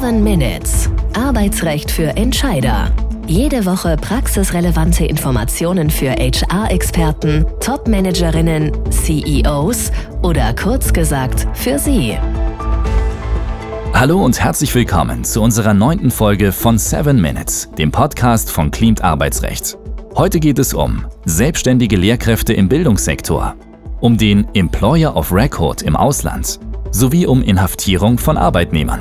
7 Minutes. Arbeitsrecht für Entscheider. Jede Woche praxisrelevante Informationen für HR-Experten, Top-Managerinnen, CEOs oder kurz gesagt für Sie. Hallo und herzlich willkommen zu unserer 9. Folge von 7 Minutes, dem Podcast von Cleant Arbeitsrecht. Heute geht es um selbstständige Lehrkräfte im Bildungssektor, um den Employer of Record im Ausland sowie um Inhaftierung von Arbeitnehmern.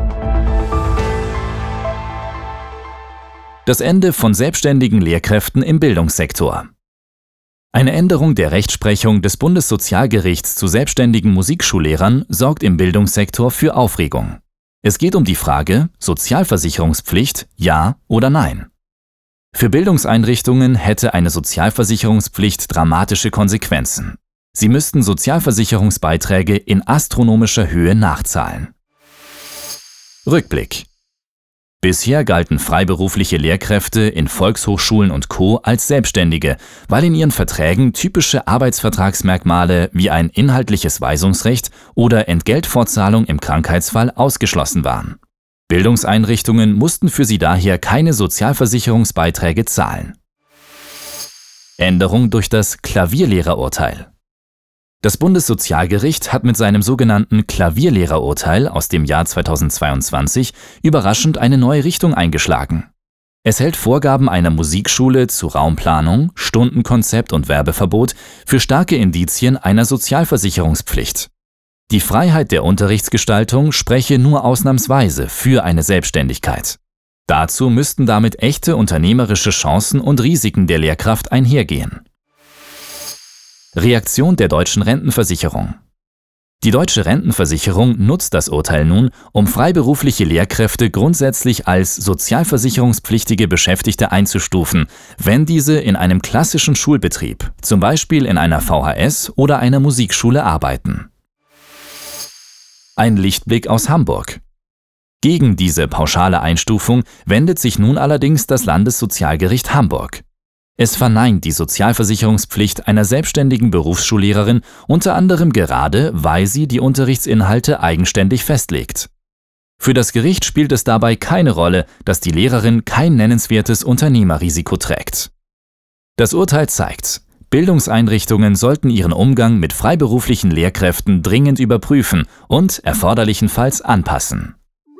Das Ende von selbstständigen Lehrkräften im Bildungssektor. Eine Änderung der Rechtsprechung des Bundessozialgerichts zu selbstständigen Musikschullehrern sorgt im Bildungssektor für Aufregung. Es geht um die Frage, Sozialversicherungspflicht, ja oder nein. Für Bildungseinrichtungen hätte eine Sozialversicherungspflicht dramatische Konsequenzen. Sie müssten Sozialversicherungsbeiträge in astronomischer Höhe nachzahlen. Rückblick. Bisher galten freiberufliche Lehrkräfte in Volkshochschulen und Co. als Selbstständige, weil in ihren Verträgen typische Arbeitsvertragsmerkmale wie ein inhaltliches Weisungsrecht oder Entgeltfortzahlung im Krankheitsfall ausgeschlossen waren. Bildungseinrichtungen mussten für sie daher keine Sozialversicherungsbeiträge zahlen. Änderung durch das Klavierlehrerurteil. Das Bundessozialgericht hat mit seinem sogenannten Klavierlehrerurteil aus dem Jahr 2022 überraschend eine neue Richtung eingeschlagen. Es hält Vorgaben einer Musikschule zu Raumplanung, Stundenkonzept und Werbeverbot für starke Indizien einer Sozialversicherungspflicht. Die Freiheit der Unterrichtsgestaltung spreche nur ausnahmsweise für eine Selbstständigkeit. Dazu müssten damit echte unternehmerische Chancen und Risiken der Lehrkraft einhergehen. Reaktion der deutschen Rentenversicherung. Die deutsche Rentenversicherung nutzt das Urteil nun, um freiberufliche Lehrkräfte grundsätzlich als sozialversicherungspflichtige Beschäftigte einzustufen, wenn diese in einem klassischen Schulbetrieb, zum Beispiel in einer VHS oder einer Musikschule, arbeiten. Ein Lichtblick aus Hamburg. Gegen diese pauschale Einstufung wendet sich nun allerdings das Landessozialgericht Hamburg. Es verneint die Sozialversicherungspflicht einer selbstständigen Berufsschullehrerin unter anderem gerade, weil sie die Unterrichtsinhalte eigenständig festlegt. Für das Gericht spielt es dabei keine Rolle, dass die Lehrerin kein nennenswertes Unternehmerrisiko trägt. Das Urteil zeigt, Bildungseinrichtungen sollten ihren Umgang mit freiberuflichen Lehrkräften dringend überprüfen und erforderlichenfalls anpassen.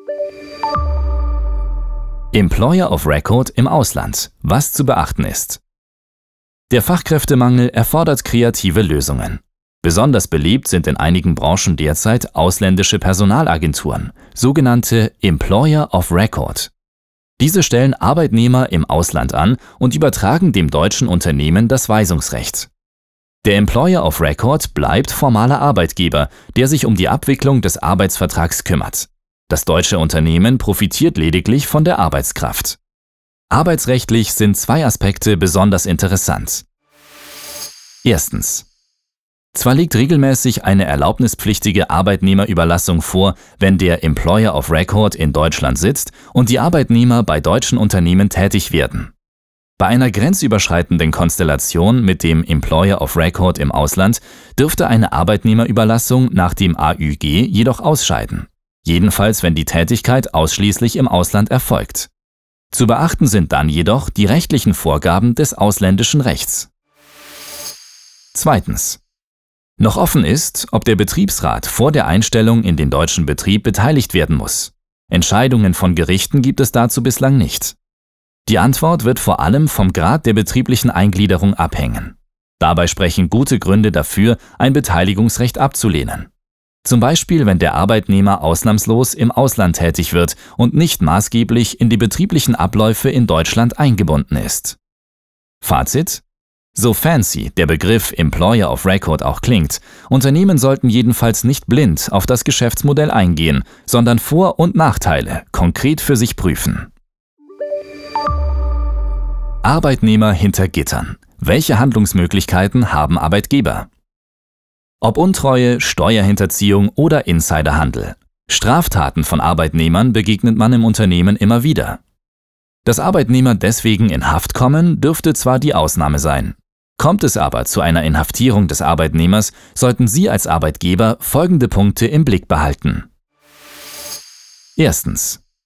Employer of Record im Ausland, was zu beachten ist. Der Fachkräftemangel erfordert kreative Lösungen. Besonders beliebt sind in einigen Branchen derzeit ausländische Personalagenturen, sogenannte Employer of Record. Diese stellen Arbeitnehmer im Ausland an und übertragen dem deutschen Unternehmen das Weisungsrecht. Der Employer of Record bleibt formaler Arbeitgeber, der sich um die Abwicklung des Arbeitsvertrags kümmert. Das deutsche Unternehmen profitiert lediglich von der Arbeitskraft. Arbeitsrechtlich sind 2 Aspekte besonders interessant. Erstens. Zwar liegt regelmäßig eine erlaubnispflichtige Arbeitnehmerüberlassung vor, wenn der Employer of Record in Deutschland sitzt und die Arbeitnehmer bei deutschen Unternehmen tätig werden. Bei einer grenzüberschreitenden Konstellation mit dem Employer of Record im Ausland dürfte eine Arbeitnehmerüberlassung nach dem AÜG jedoch ausscheiden. Jedenfalls, wenn die Tätigkeit ausschließlich im Ausland erfolgt. Zu beachten sind dann jedoch die rechtlichen Vorgaben des ausländischen Rechts. Zweitens. Noch offen ist, ob der Betriebsrat vor der Einstellung in den deutschen Betrieb beteiligt werden muss. Entscheidungen von Gerichten gibt es dazu bislang nicht. Die Antwort wird vor allem vom Grad der betrieblichen Eingliederung abhängen. Dabei sprechen gute Gründe dafür, ein Beteiligungsrecht abzulehnen. Zum Beispiel, wenn der Arbeitnehmer ausnahmslos im Ausland tätig wird und nicht maßgeblich in die betrieblichen Abläufe in Deutschland eingebunden ist. Fazit: So fancy der Begriff Employer of Record auch klingt, Unternehmen sollten jedenfalls nicht blind auf das Geschäftsmodell eingehen, sondern Vor- und Nachteile konkret für sich prüfen. Arbeitnehmer hinter Gittern. Welche Handlungsmöglichkeiten haben Arbeitgeber? Ob Untreue, Steuerhinterziehung oder Insiderhandel. Straftaten von Arbeitnehmern begegnet man im Unternehmen immer wieder. Dass Arbeitnehmer deswegen in Haft kommen, dürfte zwar die Ausnahme sein. Kommt es aber zu einer Inhaftierung des Arbeitnehmers, sollten Sie als Arbeitgeber folgende Punkte im Blick behalten. Erstens.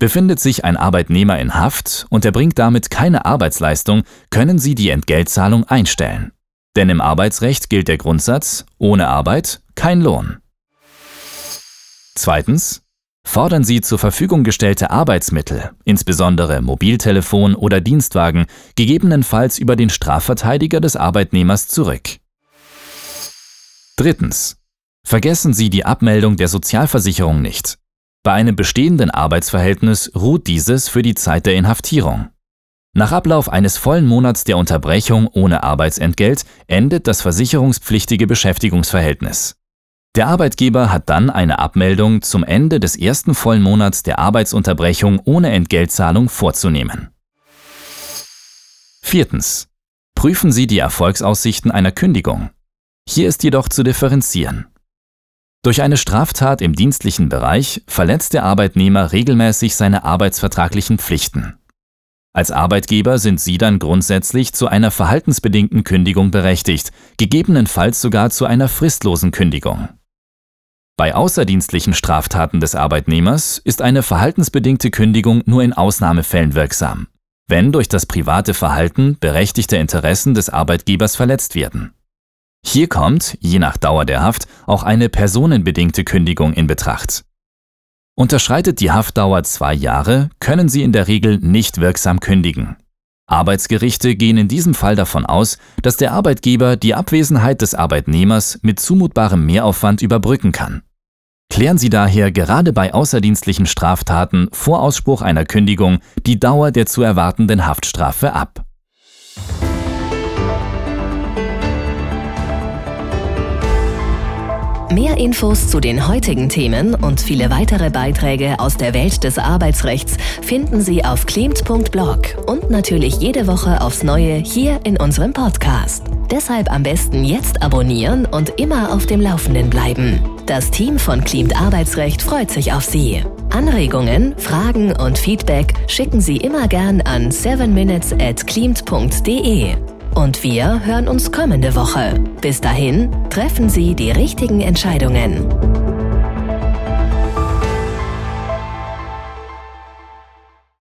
Befindet sich ein Arbeitnehmer in Haft und erbringt damit keine Arbeitsleistung, können Sie die Entgeltzahlung einstellen. Denn im Arbeitsrecht gilt der Grundsatz: ohne Arbeit kein Lohn. Zweitens: Fordern Sie zur Verfügung gestellte Arbeitsmittel, insbesondere Mobiltelefon oder Dienstwagen, gegebenenfalls über den Strafverteidiger des Arbeitnehmers zurück. Drittens: Vergessen Sie die Abmeldung der Sozialversicherung nicht. Bei einem bestehenden Arbeitsverhältnis ruht dieses für die Zeit der Inhaftierung. Nach Ablauf eines vollen Monats der Unterbrechung ohne Arbeitsentgelt endet das versicherungspflichtige Beschäftigungsverhältnis. Der Arbeitgeber hat dann eine Abmeldung zum Ende des ersten vollen Monats der Arbeitsunterbrechung ohne Entgeltzahlung vorzunehmen. Viertens: Prüfen Sie die Erfolgsaussichten einer Kündigung. Hier ist jedoch zu differenzieren. Durch eine Straftat im dienstlichen Bereich verletzt der Arbeitnehmer regelmäßig seine arbeitsvertraglichen Pflichten. Als Arbeitgeber sind Sie dann grundsätzlich zu einer verhaltensbedingten Kündigung berechtigt, gegebenenfalls sogar zu einer fristlosen Kündigung. Bei außerdienstlichen Straftaten des Arbeitnehmers ist eine verhaltensbedingte Kündigung nur in Ausnahmefällen wirksam, wenn durch das private Verhalten berechtigte Interessen des Arbeitgebers verletzt werden. Hier kommt, je nach Dauer der Haft, auch eine personenbedingte Kündigung in Betracht. Unterschreitet die Haftdauer 2 Jahre, können Sie in der Regel nicht wirksam kündigen. Arbeitsgerichte gehen in diesem Fall davon aus, dass der Arbeitgeber die Abwesenheit des Arbeitnehmers mit zumutbarem Mehraufwand überbrücken kann. Klären Sie daher gerade bei außerdienstlichen Straftaten vor Ausspruch einer Kündigung die Dauer der zu erwartenden Haftstrafe ab. Mehr Infos zu den heutigen Themen und viele weitere Beiträge aus der Welt des Arbeitsrechts finden Sie auf klimt.blog und natürlich jede Woche aufs Neue hier in unserem Podcast. Deshalb am besten jetzt abonnieren und immer auf dem Laufenden bleiben. Das Team von Klimt Arbeitsrecht freut sich auf Sie. Anregungen, Fragen und Feedback schicken Sie immer gern an 7minutes@klimt.de. Und wir hören uns kommende Woche. Bis dahin, treffen Sie die richtigen Entscheidungen.